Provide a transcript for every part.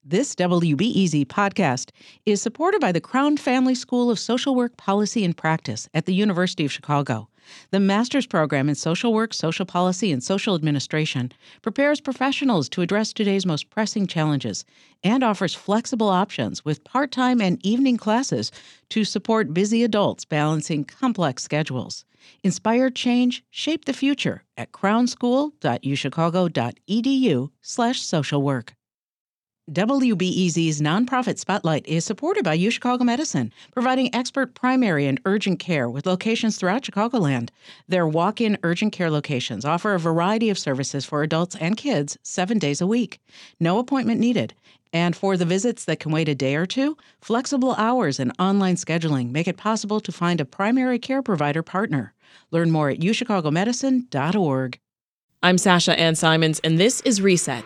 This WBEZ podcast is supported by the Crown Family School of Social Work Policy and Practice at the University of Chicago. The master's program in social work, social policy, and social administration prepares professionals to address today's most pressing challenges and offers flexible options with part-time and evening classes to support busy adults balancing complex schedules. Inspire change, shape the future at crownschool.uchicago.edu/socialwork. WBEZ's Nonprofit Spotlight is supported by UChicago Medicine, providing expert primary and urgent care with locations throughout Chicagoland. Their walk-in urgent care locations offer a variety of services for adults and kids 7 days a week. No appointment needed. And for the visits that can wait a day or two, flexible hours and online scheduling make it possible to find a primary care provider partner. Learn more at uChicagoMedicine.org. I'm Sasha Ann Simons, and this is Reset.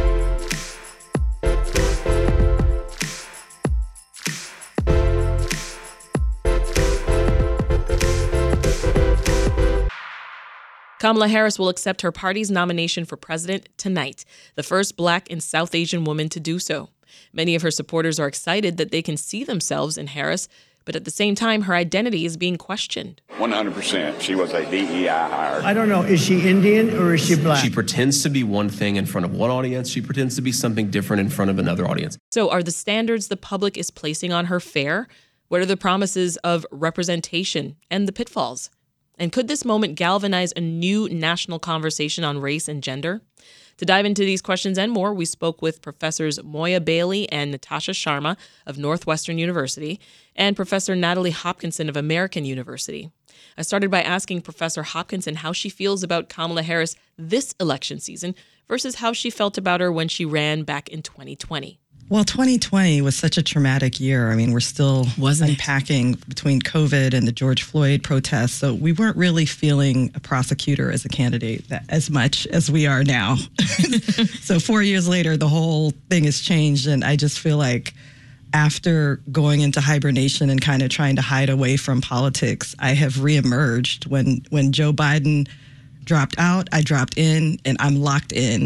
Kamala Harris will accept her party's nomination for president tonight, the first Black and South Asian woman to do so. Many of her supporters are excited that they can see themselves in Harris, but at the same time, her identity is being questioned. 100%. She was a DEI hire. I don't know. Is she Indian or is she Black? She pretends to be one thing in front of one audience. She pretends to be something different in front of another audience. So are the standards the public is placing on her fair? What are the promises of representation and the pitfalls? And could this moment galvanize a new national conversation on race and gender? To dive into these questions and more, we spoke with Professors Moya Bailey and Natasha Sharma of Northwestern University and Professor Natalie Hopkinson of American University. I started by asking Professor Hopkinson how she feels about Kamala Harris this election season versus how she felt about her when she ran back in 2020. Well, 2020 was such a traumatic year. I mean, we're still unpacking between COVID and the George Floyd protests. So we weren't really feeling a prosecutor as a candidate as much as we are now. So 4 years later, the whole thing has changed. And I just feel like after going into hibernation and kind of trying to hide away from politics, I have reemerged. When Joe Biden dropped out, I dropped in, and I'm locked in.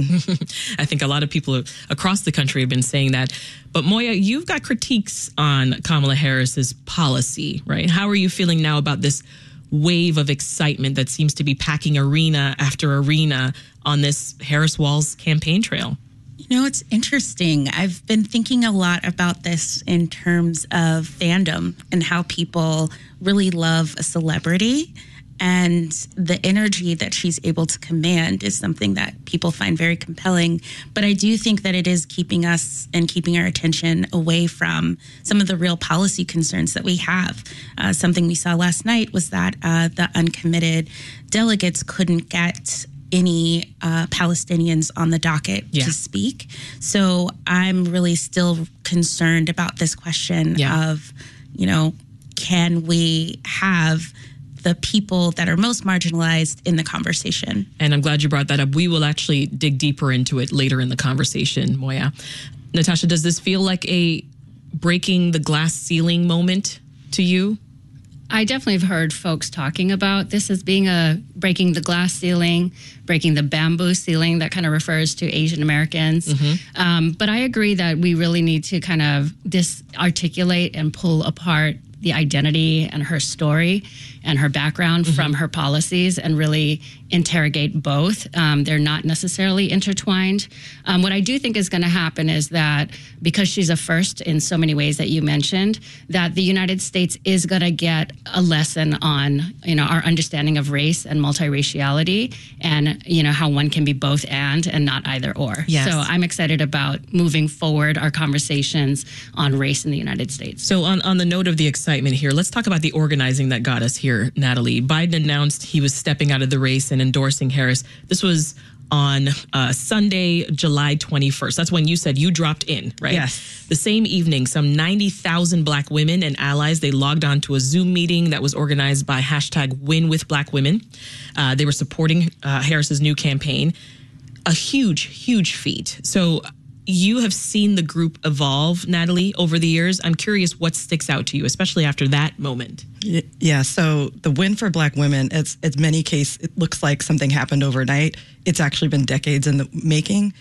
I think a lot of people across the country have been saying that. But Moya, you've got critiques on Kamala Harris's policy, right? How are you feeling now about this wave of excitement that seems to be packing arena after arena on this Harris Walls campaign trail? You know, it's interesting. I've been thinking a lot about this in terms of fandom and how people really love a celebrity. And the energy that she's able to command is something that people find very compelling. But I do think that it is keeping us and keeping our attention away from some of the real policy concerns that we have. Something we saw last night was that the uncommitted delegates couldn't get any Palestinians on the docket to speak. So I'm really still concerned about this question of, you know, can we have the people that are most marginalized in the conversation? And I'm glad you brought that up. We will actually dig deeper into it later in the conversation, Moya. Natasha, does this feel like a breaking the glass ceiling moment to you? I definitely have heard folks talking about this as being a breaking the glass ceiling, breaking the bamboo ceiling that kind of refers to Asian Americans. But I agree that we really need to kind of disarticulate and pull apart the identity and her story and her background from her policies and really interrogate both. They're not necessarily intertwined. What I do think is going to happen is that because she's a first in so many ways that you mentioned, that the United States is going to get a lesson on, you know, our understanding of race and multiraciality and, you know, how one can be both and not either or. Yes. So I'm excited about moving forward our conversations on race in the United States. So on the note of the excitement here, let's talk about the organizing that got us here, Natalie. Biden announced he was stepping out of the race and endorsing Harris. This was on Sunday, July 21st. That's when you said you dropped in, right? Yes. The same evening, some 90,000 Black women and allies, they logged on to a Zoom meeting that was organized by #WinWithBlackWomen. They were supporting Harris's new campaign. A huge, huge feat. So you have seen the group evolve, Natalie, over the years. I'm curious what sticks out to you, especially after that moment. Yeah, so the win for Black women, it's many cases, it looks like something happened overnight. It's actually been decades in the making.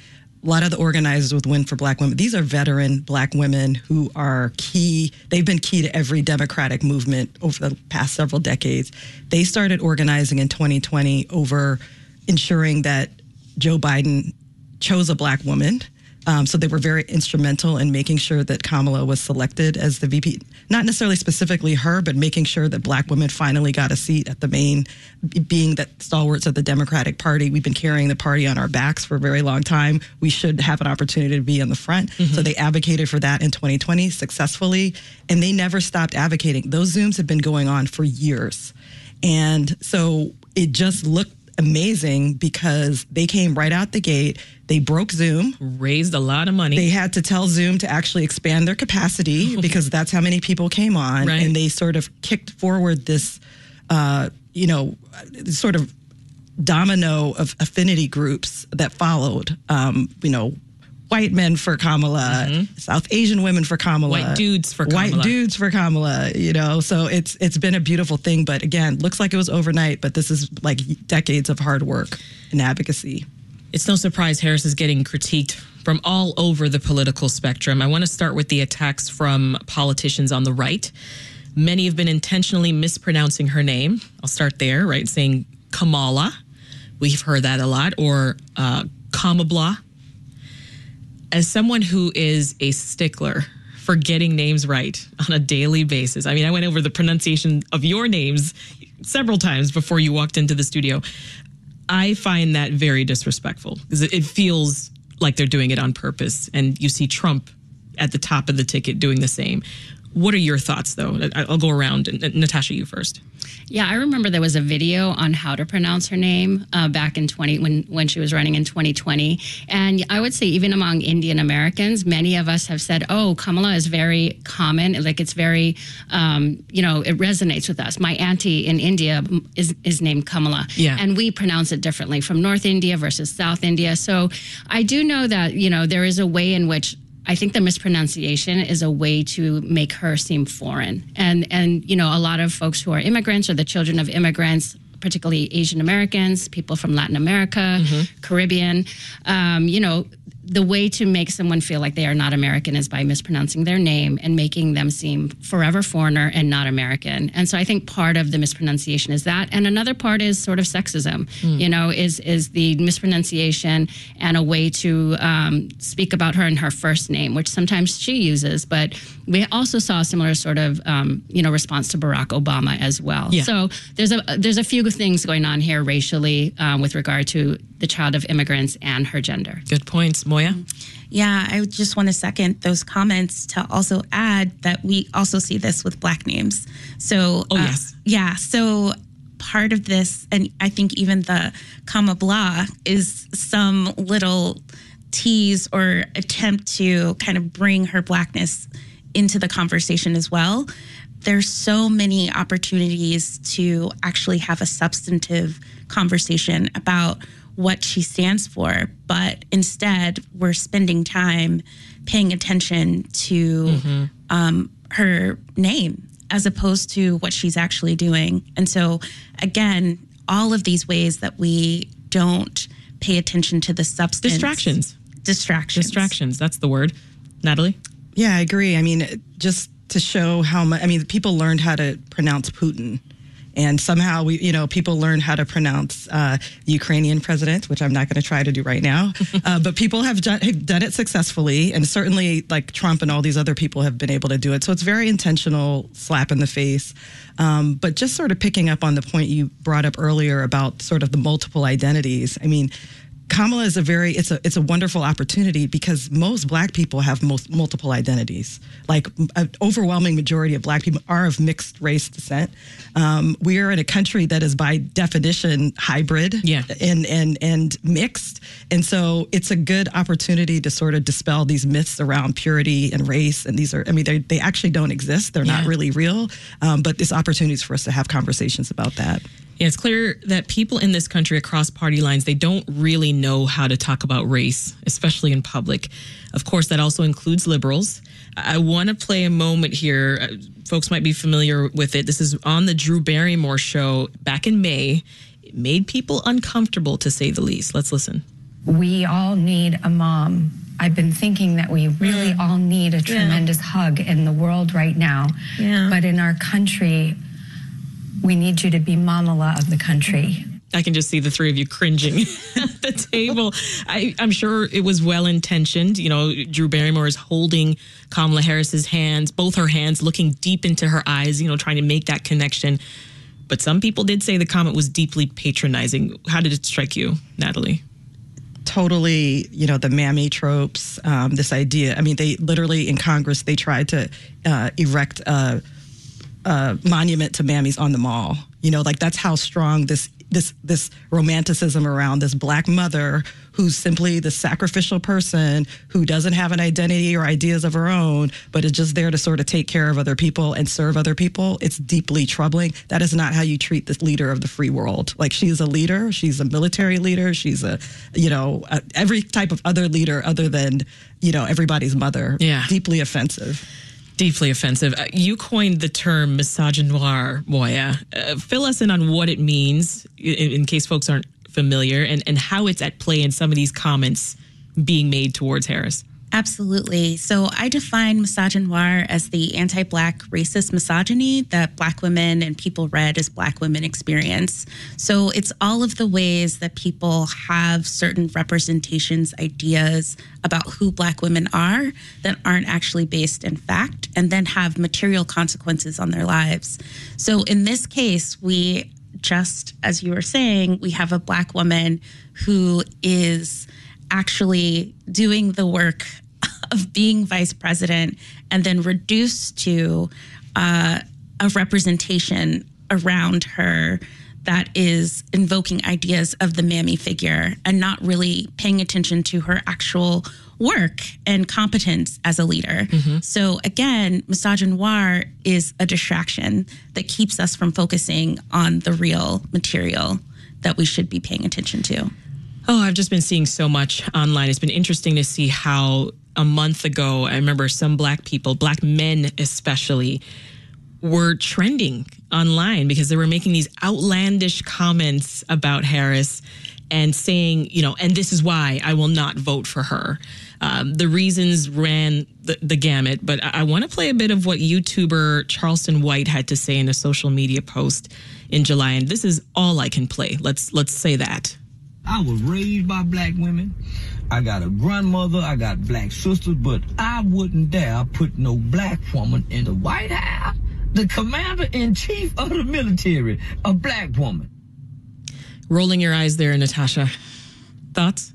a lot of the organizers with Win for Black Women, these are veteran Black women who are key. They've been key to every Democratic movement over the past several decades. They started organizing in 2020 over ensuring that Joe Biden chose a Black woman. So they were very instrumental in making sure that Kamala was selected as the VP. Not necessarily specifically her, but making sure that Black women finally got a seat at the main, being that stalwarts of the Democratic Party. We've been carrying the party on our backs for a very long time. We should have an opportunity to be in the front. So they advocated for that in 2020 successfully, and they never stopped advocating. Those Zooms have been going on for years. And so it just looked amazing because they came right out the gate. They broke Zoom. Raised a lot of money. They had to tell Zoom to actually expand their capacity because that's how many people came on. Right. And they sort of kicked forward this, sort of domino of affinity groups that followed, white men for Kamala, South Asian women for Kamala, white dudes for Kamala. White dudes for Kamala, So it's been a beautiful thing. But again, looks like it was overnight, but this is like decades of hard work and advocacy. It's no surprise Harris is getting critiqued from all over the political spectrum. I want to start with the attacks from politicians on the right. Many have been intentionally mispronouncing her name. I'll start there, right? Saying Kamala. We've heard that a lot. Or Kamabla. As someone who is a stickler for getting names right on a daily basis, I mean, I went over the pronunciation of your names several times before you walked into the studio. I find that very disrespectful because it feels like they're doing it on purpose. And you see Trump at the top of the ticket doing the same. What are your thoughts, though? I'll go around. Natasha, you first. Yeah, I remember there was a video on how to pronounce her name back in when she was running in 2020. And I would say even among Indian Americans, many of us have said, oh, Kamala is very common. Like it's very, it resonates with us. My auntie in India is named Kamala. Yeah. And we pronounce it differently from North India versus South India. So I do know that, there is a way in which I think the mispronunciation is a way to make her seem foreign. And a lot of folks who are immigrants or the children of immigrants, particularly Asian Americans, people from Latin America, Caribbean, the way to make someone feel like they are not American is by mispronouncing their name and making them seem forever foreigner and not American. And so I think part of the mispronunciation is that. And another part is sort of sexism, is the mispronunciation and a way to speak about her in her first name, which sometimes she uses. But we also saw a similar sort of, response to Barack Obama as well. Yeah. So there's a few things going on here racially with regard to the child of immigrants and her gender. Good points. Moya? Yeah, I just want to second those comments to also add that we also see this with Black names. So, yes. Yeah, so part of this, and I think even the Kamabla is some little tease or attempt to kind of bring her Blackness into the conversation as well. There's so many opportunities to actually have a substantive conversation about what she stands for, but instead we're spending time paying attention to her name as opposed to what she's actually doing. And so again, all of these ways that we don't pay attention to the substance. Distractions, that's the word. Natalie? Yeah, I agree. I mean, just to show how much, people learned how to pronounce Putin. And somehow people learned how to pronounce the Ukrainian president, which I'm not going to try to do right now. But people have done it successfully. And certainly like Trump and all these other people have been able to do it. So it's very intentional slap in the face. But just sort of picking up on the point you brought up earlier about sort of the multiple identities. Kamala is it's a wonderful opportunity because most Black people have multiple identities. Like an overwhelming majority of Black people are of mixed race descent. We are in a country that is by definition hybrid and mixed. And so it's a good opportunity to sort of dispel these myths around purity and race. And these are, they actually don't exist. They're not really real. But there's opportunities for us to have conversations about that. Yeah, it's clear that people in this country across party lines, they don't really know how to talk about race, especially in public. Of course, that also includes liberals. I want to play a moment here. Folks might be familiar with it. This is on the Drew Barrymore show back in May. It made people uncomfortable, to say the least. Let's listen. We all need a mom. I've been thinking that we really all need a tremendous hug in the world right now. Yeah. But in our country, we need you to be Mamala of the country. I can just see the three of you cringing at the table. I'm sure it was well-intentioned. You know, Drew Barrymore is holding Kamala Harris's hands, both her hands, looking deep into her eyes, you know, trying to make that connection. But some people did say the comment was deeply patronizing. How did it strike you, Natalie? Totally, you know, the mammy tropes, this idea. I mean, they literally in Congress, they tried to erect a monument to mammies on the mall. You know, like that's how strong this romanticism around this Black mother who's simply the sacrificial person who doesn't have an identity or ideas of her own, but is just there to sort of take care of other people and serve other people. It's deeply troubling. That is not how you treat the leader of the free world. Like, she's a leader. She's a military leader. She's every type of other leader other than, you know, everybody's mother. Yeah. Deeply offensive. Deeply offensive. You coined the term misogynoir, Moya. Fill us in on what it means, in case folks aren't familiar, and how it's at play in some of these comments being made towards Harris. Absolutely. So I define misogynoir as the anti-Black racist misogyny that Black women and people read as Black women experience. So it's all of the ways that people have certain representations, ideas about who Black women are that aren't actually based in fact, and then have material consequences on their lives. So in this case, we just, as you were saying, we have a Black woman who is actually doing the work of being vice president and then reduced to a representation around her that is invoking ideas of the mammy figure and not really paying attention to her actual work and competence as a leader. Mm-hmm. So again, misogynoir is a distraction that keeps us from focusing on the real material that we should be paying attention to. Oh, I've just been seeing so much online. It's been interesting to see how a month ago, I remember some Black people, Black men especially, were trending online because they were making these outlandish comments about Harris and saying, you know, and this is why I will not vote for her. The reasons ran the gamut, but I want to play a bit of what YouTuber Charleston White had to say in a social media post in July, and this is all I can play. Let's say that. I was raised by Black women. I got a grandmother, I got Black sisters, but I wouldn't dare put no Black woman in the White House. The commander-in-chief of the military, a Black woman. Rolling your eyes there, Natasha. Thoughts?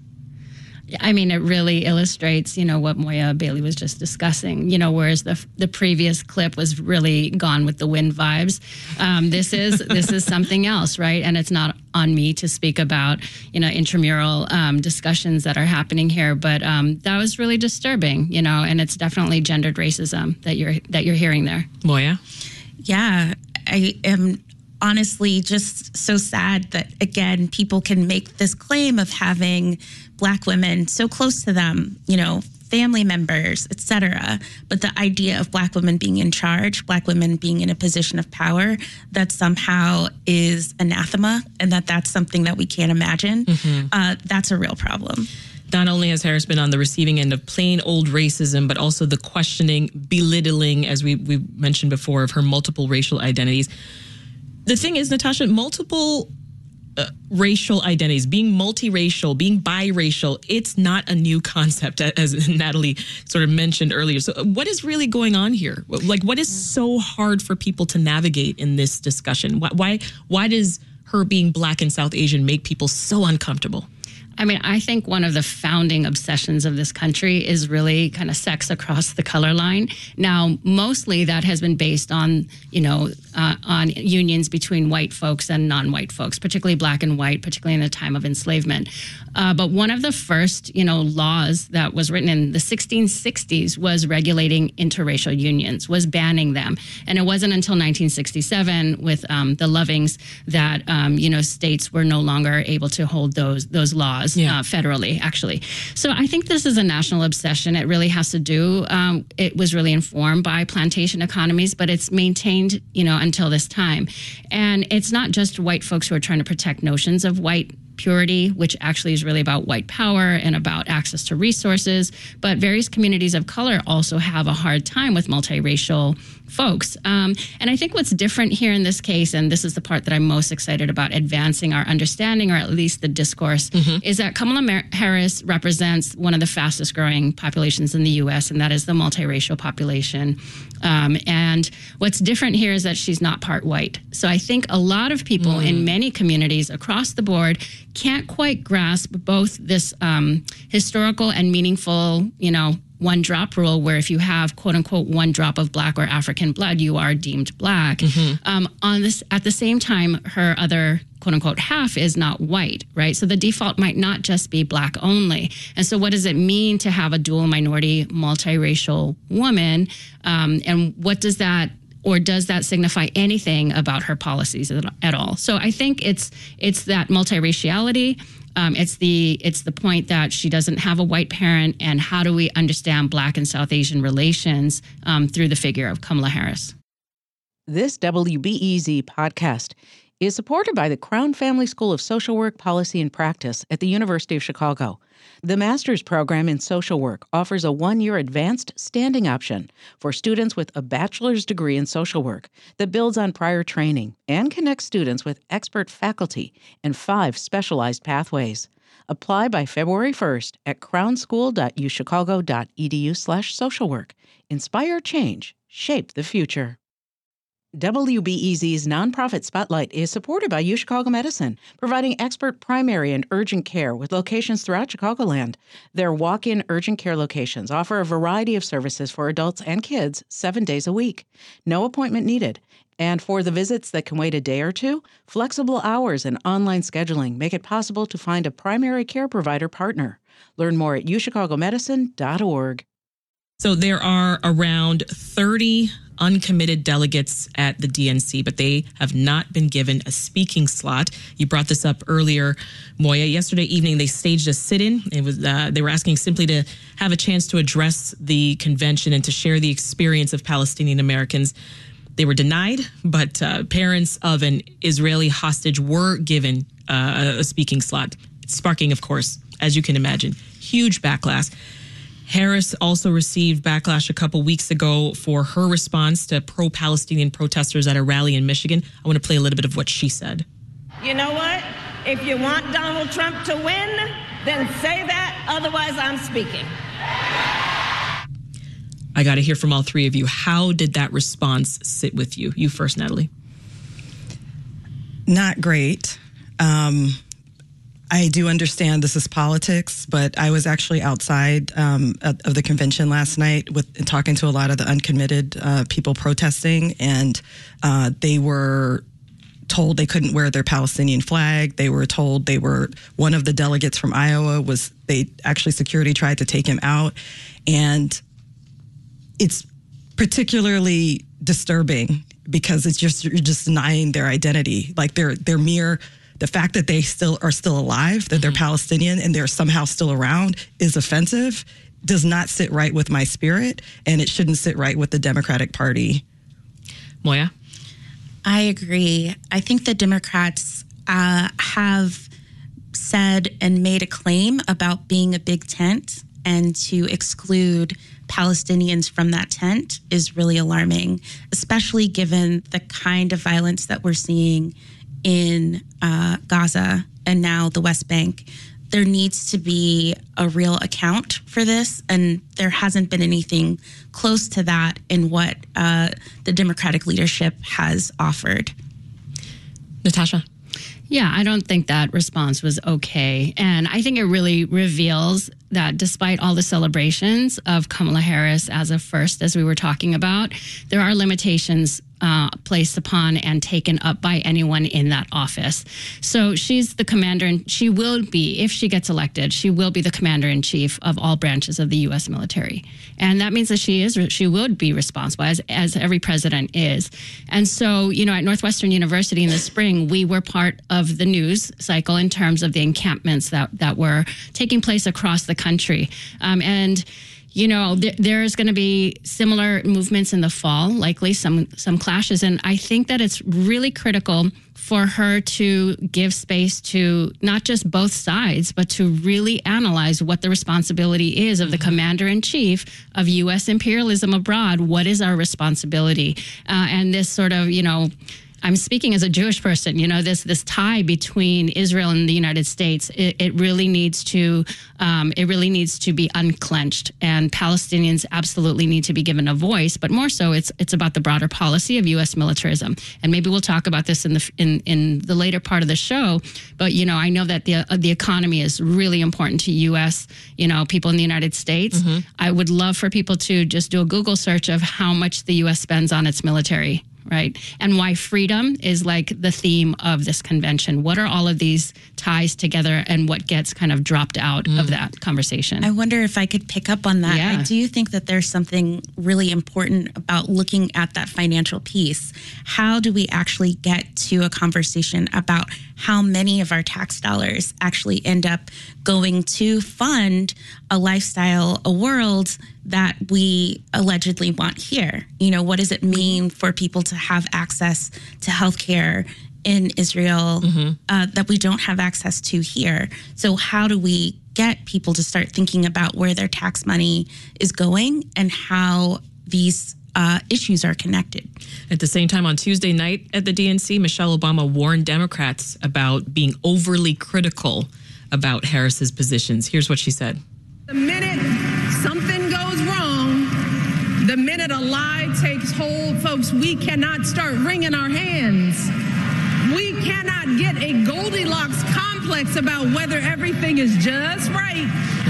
I mean, it really illustrates, you know, what Moya Bailey was just discussing, you know, whereas the previous clip was really gone with the wind vibes. This is something else, right? And it's not on me to speak about, you know, intramural discussions that are happening here, but that was really disturbing, you know, and it's definitely gendered racism that you're hearing there. Moya? Yeah, I am honestly just so sad that, again, people can make this claim of having Black women so close to them, you know, family members, etc. But the idea of Black women being in charge, Black women being in a position of power, that somehow is anathema, and that's something that we can't imagine. Mm-hmm. That's a real problem. Not only has Harris been on the receiving end of plain old racism, but also the questioning, belittling, as we mentioned before, of her multiple racial identities. The thing is, Natasha, multiple racial identities, being multiracial, being biracial, it's not a new concept, as Natalie sort of mentioned earlier. So what is really going on here? Like, what is so hard for people to navigate in this discussion? Why does her being Black and South Asian make people so uncomfortable? I mean, I think one of the founding obsessions of this country is really kind of sex across the color line. Now, mostly that has been based on, you know, on unions between white folks and non-white folks, particularly Black and white, particularly in the time of enslavement. But one of the first, you know, laws that was written in the 1660s was regulating interracial unions, was banning them. And it wasn't until 1967 with the Lovings that, you know, states were no longer able to hold those laws. Federally, actually. So I think this is a national obsession. It really has to do, it was really informed by plantation economies, but it's maintained, you know, until this time. And it's not just white folks who are trying to protect notions of white purity, which actually is really about white power and about access to resources. But various communities of color also have a hard time with multiracial folks. And I think what's different here in this case, and this is the part that I'm most excited about advancing our understanding, or at least the discourse, is that Kamala Harris represents one of the fastest growing populations in the U.S., and that is the multiracial population. And what's different here is that she's not part white. So I think a lot of people in many communities across the board can't quite grasp both this historical and meaningful, one drop rule, where if you have quote unquote one drop of Black or African blood, you are deemed Black. On this, at the same time, her other quote unquote half is not white, right? So the default might not just be Black only. And so what does it mean to have a dual minority, multiracial woman? And what does that, or does that signify anything about her policies at all? So I think it's that multiraciality. It's the point that she doesn't have a white parent, and how do we understand Black and South Asian relations through the figure of Kamala Harris? This WBEZ podcast is supported by the Crown Family School of Social Work, Policy, and Practice at the University of Chicago. The master's program in social work offers a 1-year advanced standing option for students with a bachelor's degree in social work that builds on prior training and connects students with expert faculty and 5 specialized pathways. Apply by February 1st at crownschool.uchicago.edu/socialwork. Inspire change. Shape the future. WBEZ's Nonprofit Spotlight is supported by UChicago Medicine, providing expert primary and urgent care with locations throughout Chicagoland. Their walk-in urgent care locations offer a variety of services for adults and kids 7 days a week. No appointment needed. And for the visits that can wait a day or two, flexible hours and online scheduling make it possible to find a primary care provider partner. Learn more at uChicagoMedicine.org. So there are around 30 uncommitted delegates at the DNC, but they have not been given a speaking slot. You brought this up earlier, Moya. Yesterday evening, they staged a sit-in. It was they were asking simply to have a chance to address the convention and to share the experience of Palestinian Americans. They were denied, but parents of an Israeli hostage were given a speaking slot, sparking, of course, as you can imagine, huge backlash. Harris also received backlash a couple weeks ago for her response to pro-Palestinian protesters at a rally in Michigan. I want to play a little bit of what she said. You know what? If you want Donald Trump to win, then say that. Otherwise, I'm speaking. I got to hear from all three of you. How did that response sit with you? You first, Natalie. Not great. I do understand this is politics, but I was actually outside of the convention last night talking to a lot of the uncommitted people protesting, and they were told they couldn't wear their Palestinian flag. They were told one of the delegates from Iowa security tried to take him out, and it's particularly disturbing because you're just denying their identity, like their mere. The fact that they are still alive, that they're Palestinian and they're somehow still around is offensive, does not sit right with my spirit, and it shouldn't sit right with the Democratic Party. Moya? I agree. I think the Democrats have said and made a claim about being a big tent, and to exclude Palestinians from that tent is really alarming, especially given the kind of violence that we're seeing in Gaza and now the West Bank. There needs to be a real account for this, and there hasn't been anything close to that in what the Democratic leadership has offered. Natasha? Yeah, I don't think that response was okay. And I think it really reveals that despite all the celebrations of Kamala Harris as a first, as we were talking about, there are limitations placed upon and taken up by anyone in that office. So she's the commander, and she will be, if she gets elected, she will be the commander-in-chief of all branches of the U.S. military. And that means that she would be responsible, as every president is. And so, at Northwestern University in the spring, we were part of the news cycle in terms of the encampments that were taking place across the country. And there's going to be similar movements in the fall, likely some clashes. And I think that it's really critical for her to give space to not just both sides, but to really analyze what the responsibility is of the commander-in-chief of U.S. imperialism abroad. What is our responsibility? And this sort of, I'm speaking as a Jewish person, this tie between Israel and the United States, it really needs to be unclenched, and Palestinians absolutely need to be given a voice. But more so, it's about the broader policy of U.S. militarism, and maybe we'll talk about this in the later part of the show. But I know that the economy is really important to U.S. people in the United States. Mm-hmm. I would love for people to just do a Google search of how much the U.S. spends on its military. Right. And why freedom is like the theme of this convention. What are all of these ties together and what gets kind of dropped out of that conversation? I wonder if I could pick up on that. Yeah. I do think that there's something really important about looking at that financial piece. How do we actually get to a conversation about how many of our tax dollars actually end up going to fund a lifestyle, a world that we allegedly want here? What does it mean for people to have access to healthcare in Israel that we don't have access to here? So how do we get people to start thinking about where their tax money is going and how these issues are connected? At the same time, on Tuesday night at the DNC, Michelle Obama warned Democrats about being overly critical about Harris's positions. Here's what she said. The minute something goes wrong, the minute a lie takes hold, folks, we cannot start wringing our hands. We cannot get a Goldilocks complex about whether everything is just right.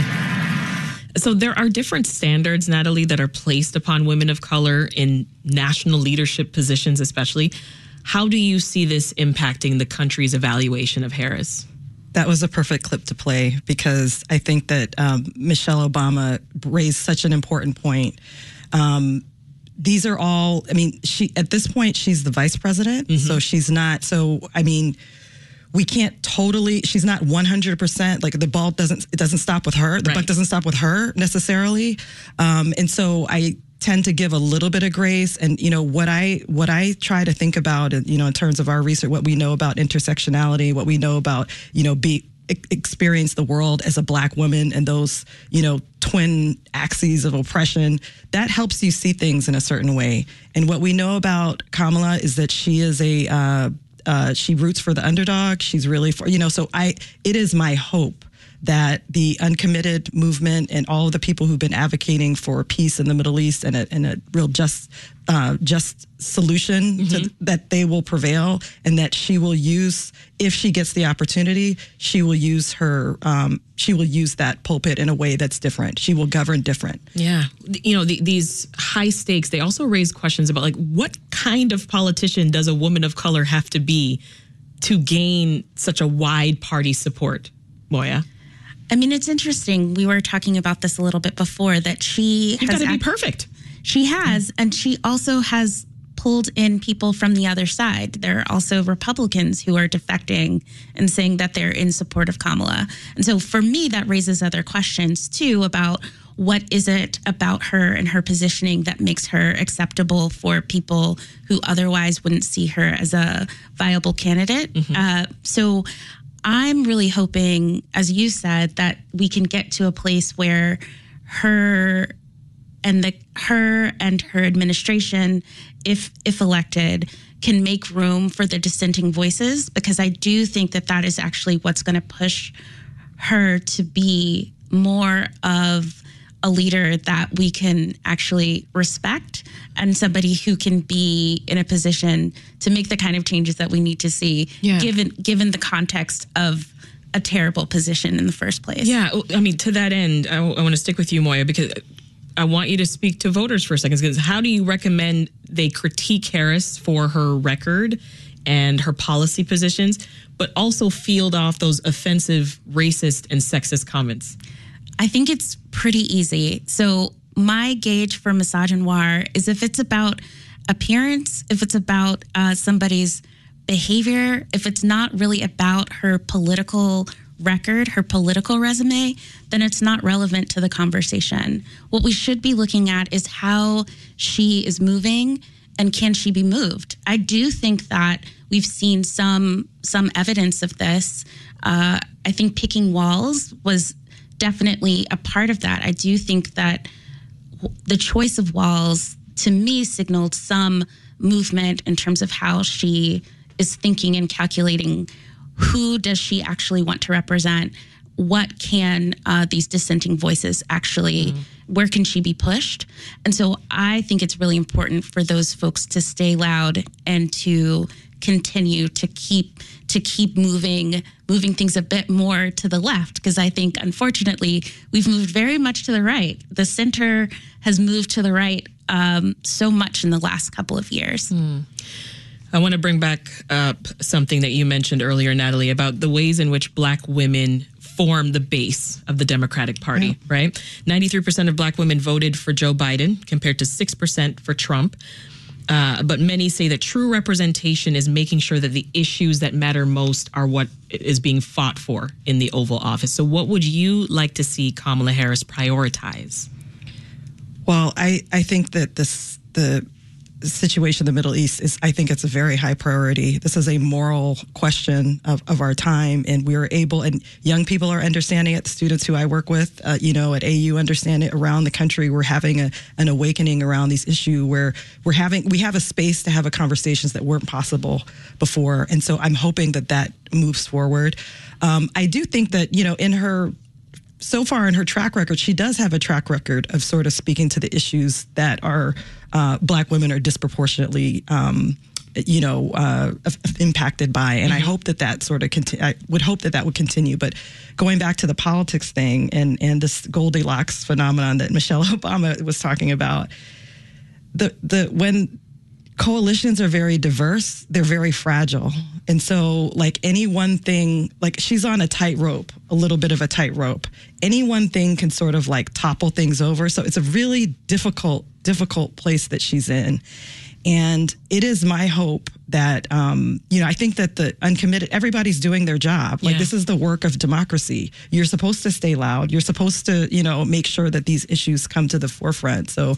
So there are different standards, Natalie, that are placed upon women of color in national leadership positions, especially. How do you see this impacting the country's evaluation of Harris? That was a perfect clip to play because I think that Michelle Obama raised such an important point. These are all, at this point, she's the vice president, so she's not, we can't totally, she's not 100%, like the ball doesn't stop with her. The buck doesn't stop with her necessarily. And so I tend to give a little bit of grace. And, what I try to think about, in terms of our research, what we know about intersectionality, what we know about, experience the world as a Black woman and those, twin axes of oppression, that helps you see things in a certain way. And what we know about Kamala is that she is she roots for the underdog. She's really for, it is my hope that the uncommitted movement and all of the people who've been advocating for peace in the Middle East and a real just solution that they will prevail, and that she will use, if she gets the opportunity, she will use that pulpit in a way that's different. She will govern different. Yeah. These high stakes, they also raise questions about what kind of politician does a woman of color have to be to gain such a wide party support, Moya? It's interesting. We were talking about this a little bit before, that You've got to be perfect. She has, and she also has pulled in people from the other side. There are also Republicans who are defecting and saying that they're in support of Kamala. And so for me, that raises other questions too about what is it about her and her positioning that makes her acceptable for people who otherwise wouldn't see her as a viable candidate. So I'm really hoping, as you said, that we can get to a place where her and her administration, if elected, can make room for the dissenting voices, because I do think that is actually what's going to push her to be more of a leader that we can actually respect, and somebody who can be in a position to make the kind of changes that we need to see, given the context of a terrible position in the first place. Yeah, to that end, I want to stick with you, Moya, because I want you to speak to voters for a second. Because how do you recommend they critique Harris for her record and her policy positions, but also field off those offensive, racist, and sexist comments? I think it's pretty easy. So my gauge for misogynoir is if it's about appearance, if it's about somebody's behavior, if it's not really about her political record, her political resume, then it's not relevant to the conversation. What we should be looking at is how she is moving and can she be moved. I do think that we've seen some evidence of this. I think picking walls was definitely a part of that. I do think that the choice of walls, to me, signaled some movement in terms of how she is thinking and calculating who does she actually want to represent, what can these dissenting voices actually, where can she be pushed? And so I think it's really important for those folks to stay loud and to continue to keep moving things a bit more to the left, because I think, unfortunately, we've moved very much to the right. The center has moved to the right so much in the last couple of years. I want to bring back up something that you mentioned earlier, Natalie, about the ways in which Black women form the base of the Democratic Party, right? 93% of Black women voted for Joe Biden compared to 6% for Trump. But many say that true representation is making sure that the issues that matter most are what is being fought for in the Oval Office. So what would you like to see Kamala Harris prioritize? Well, I think that the situation in the Middle East is, I think it's a very high priority. This is a moral question of our time, and we're able, and young people are understanding it. The students who I work with, at AU understand it. Around the country, we're having an awakening around these issues where we have a space to have a conversations that weren't possible before. And so I'm hoping that moves forward. I do think that, so far in her track record, she does have a track record of sort of speaking to the issues that are Black women are disproportionately, impacted by. And I hope that sort of I would hope that would continue. But going back to the politics thing and this Goldilocks phenomenon that Michelle Obama was talking about, when coalitions are very diverse, they're very fragile. And so, like, any one thing, like, she's on a tightrope, a little bit of a tightrope. Any one thing can sort of like topple things over. So it's a really difficult place that she's in. And it is my hope that, I think that the uncommitted, everybody's doing their job. Like, this is the work of democracy. You're supposed to stay loud. You're supposed to, make sure that these issues come to the forefront. So,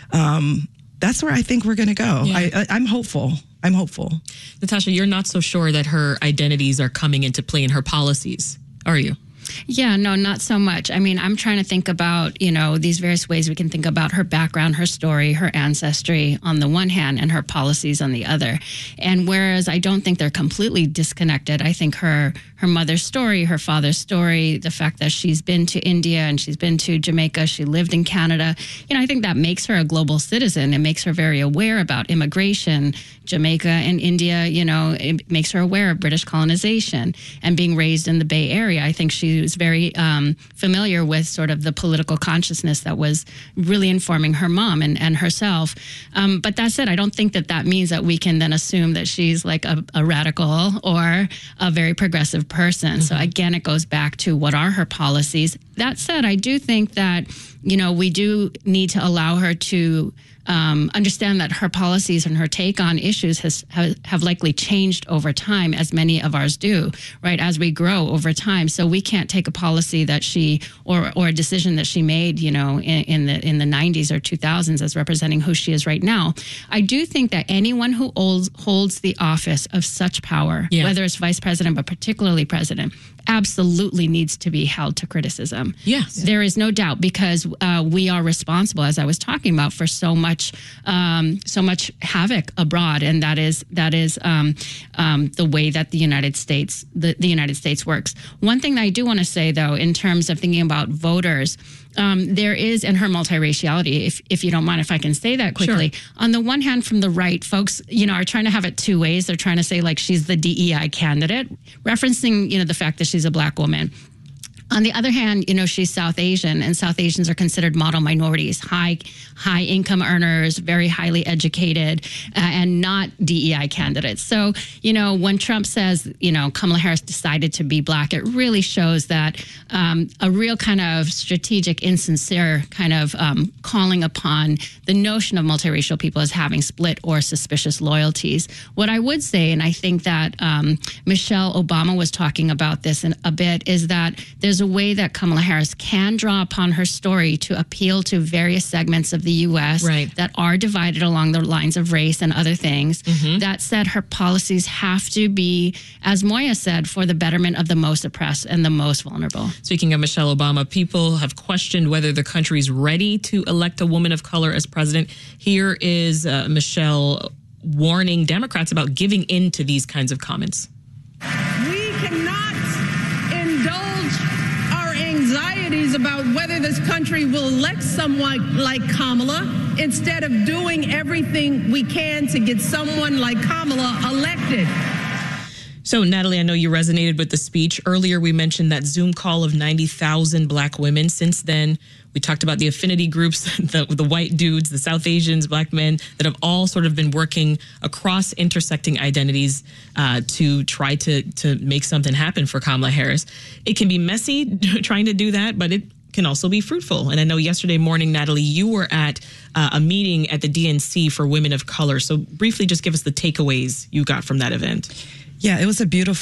that's where I think we're going to go. Yeah. I'm hopeful. Natasha, you're not so sure that her identities are coming into play in her policies, are you? Yeah, no, not so much. I mean, I'm trying to think about, these various ways we can think about her background, her story, her ancestry on the one hand, and her policies on the other. And whereas I don't think they're completely disconnected, I think her mother's story, her father's story, the fact that she's been to India and she's been to Jamaica, she lived in Canada, I think that makes her a global citizen. It makes her very aware about immigration, Jamaica and India, it makes her aware of British colonization and being raised in the Bay Area. I think she was very familiar with sort of the political consciousness that was really informing her mom and herself. But that said, I don't think that means that we can then assume that she's like a radical or a very progressive person. Mm-hmm. So again, it goes back to what are her policies. That said, I do think that, we do need to allow her to understand that her policies and her take on issues have likely changed over time, as many of ours do, right? As we grow over time. So we can't take a policy that she or a decision that she made, in the 90s or 2000s as representing who she is right now. I do think that anyone who holds the office of such power, whether it's vice president, but particularly president, absolutely needs to be held to criticism. Yes. There is no doubt, because we are responsible, as I was talking about, for so much havoc abroad, and that is the way that the United States works. One thing that I do want to say, though, in terms of thinking about voters, there is, in her multiraciality, if you don't mind if I can say that quickly, sure. On the one hand, from the right, folks, are trying to have it two ways. They're trying to say, like, she's the DEI candidate, referencing, the fact that she's a Black woman. On the other hand, she's South Asian, and South Asians are considered model minorities, high income earners, very highly educated, and not DEI candidates. So, when Trump says, Kamala Harris decided to be Black, it really shows that a real kind of strategic, insincere kind of calling upon the notion of multiracial people as having split or suspicious loyalties. What I would say, and I think that Michelle Obama was talking about this in a bit, is that there's a way that Kamala Harris can draw upon her story to appeal to various segments of the U.S. that are divided along the lines of race and other things. That said, her policies have to be, as Moya said, for the betterment of the most oppressed and the most vulnerable. Speaking of Michelle Obama, people have questioned whether the country's ready to elect a woman of color as president. Here is Michelle warning Democrats about giving in to these kinds of comments. We cannot indulge our anxieties about whether this country will elect someone like Kamala instead of doing everything we can to get someone like Kamala elected. So, Natalie, I know you resonated with the speech. Earlier, we mentioned that Zoom call of 90,000 Black women. Since then, we talked about the affinity groups, the white dudes, the South Asians, Black men that have all sort of been working across intersecting identities to try to make something happen for Kamala Harris. It can be messy trying to do that, but it can also be fruitful. And I know yesterday morning, Natalie, you were at a meeting at the DNC for women of color. So briefly, just give us the takeaways you got from that event. Yeah, it was a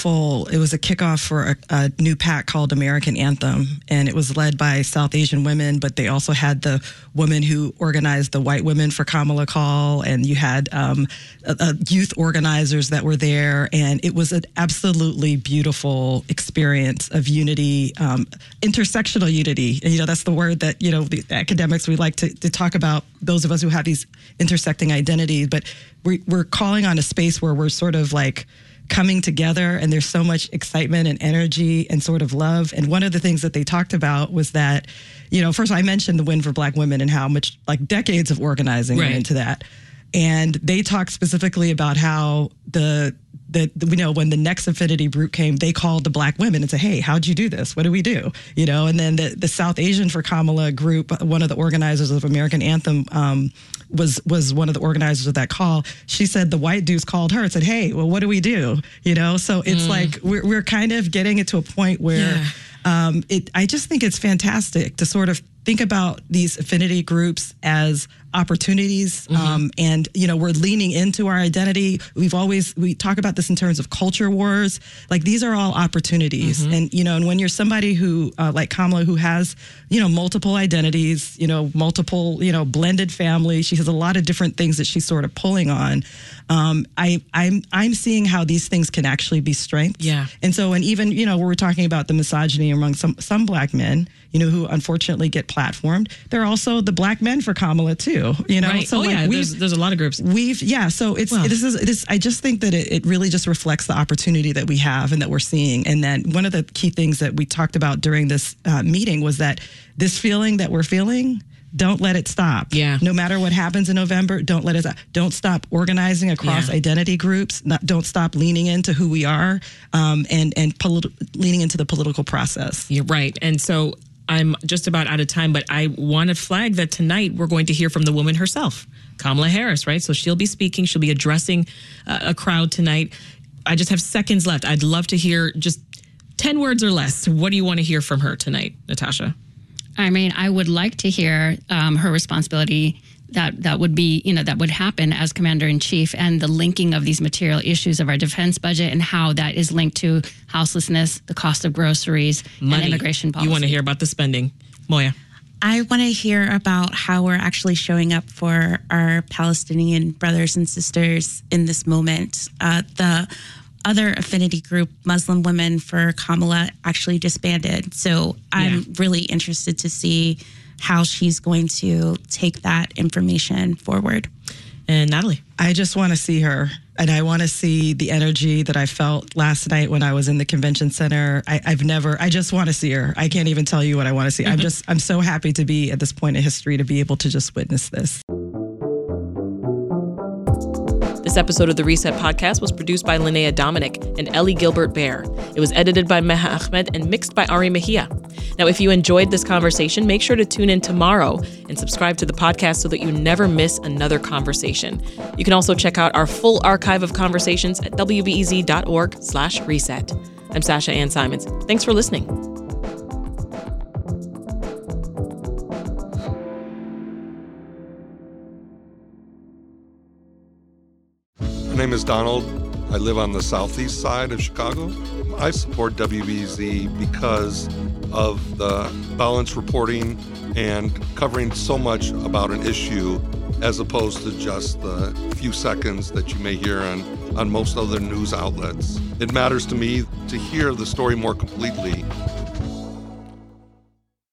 kickoff for a new PAC called American Anthem, and it was led by South Asian women, but they also had the women who organized the White Women for Kamala Call, and you had youth organizers that were there, and it was an absolutely beautiful experience of unity, intersectional unity. And, that's the word that, the academics, we like to talk about, those of us who have these intersecting identities, but we're calling on a space where we're sort of like coming together, and there's so much excitement and energy and sort of love. And one of the things that they talked about was that, first I mentioned the Win for Black Women and how much decades of organizing went into that. And they talked specifically about how when the next affinity group came, they called the Black women and said, hey, how'd you do this? What do we do? And then the South Asian for Kamala group, one of the organizers of American Anthem, was one of the organizers of that call. She said the white dudes called her and said, hey, well, what do we do? So it's like we're kind of getting it to a point where I just think it's fantastic to sort of think about these affinity groups as opportunities. And, we're leaning into our identity. We talk about this in terms of culture wars. Like, these are all opportunities. And, and when you're somebody who, like Kamala, who has, multiple identities, multiple, blended family, she has a lot of different things that she's sort of pulling on. I'm seeing how these things can actually be strengths. Yeah. And so, and even, when we're talking about the misogyny among some Black men, who unfortunately get platformed, there are also the Black men for Kamala too, Right. So there's a lot of groups. So I just think that it really just reflects the opportunity that we have and that we're seeing. And then one of the key things that we talked about during this meeting was that this feeling that we're feeling, don't let it stop. Yeah. No matter what happens in November, don't let it stop. Don't stop organizing across identity groups. Don't stop leaning into who we are, and leaning into the political process. You're right. And so I'm just about out of time, but I want to flag that tonight we're going to hear from the woman herself, Kamala Harris, right? So she'll be speaking. She'll be addressing a crowd tonight. I just have seconds left. I'd love to hear just 10 words or less. What do you want to hear from her tonight, Natasha? I mean, I would like to hear her responsibility that would be, that would happen as Commander-in-Chief, and the linking of these material issues of our defense budget and how that is linked to houselessness, the cost of groceries, and immigration policy. You want to hear about the spending. Moya. I want to hear about how we're actually showing up for our Palestinian brothers and sisters in this moment. The other affinity group, Muslim Women for Kamala, actually disbanded. So I'm really interested to see how she's going to take that information forward. And Natalie? I just want to see her. And I want to see the energy that I felt last night when I was in the convention center. I just want to see her. I can't even tell you what I want to see. I'm so happy to be at this point in history to be able to just witness this. This episode of the Reset Podcast was produced by Linnea Dominic and Ellie Gilbert Bear. It was edited by Meha Ahmed and mixed by Ari Mejia. Now, if you enjoyed this conversation, make sure to tune in tomorrow and subscribe to the podcast so that you never miss another conversation. You can also check out our full archive of conversations at wbez.org/reset. I'm Sasha Ann Simons. Thanks for listening. My name is Donald. I live on the southeast side of Chicago. I support WBEZ because of the balanced reporting and covering so much about an issue as opposed to just the few seconds that you may hear on most other news outlets. It matters to me to hear the story more completely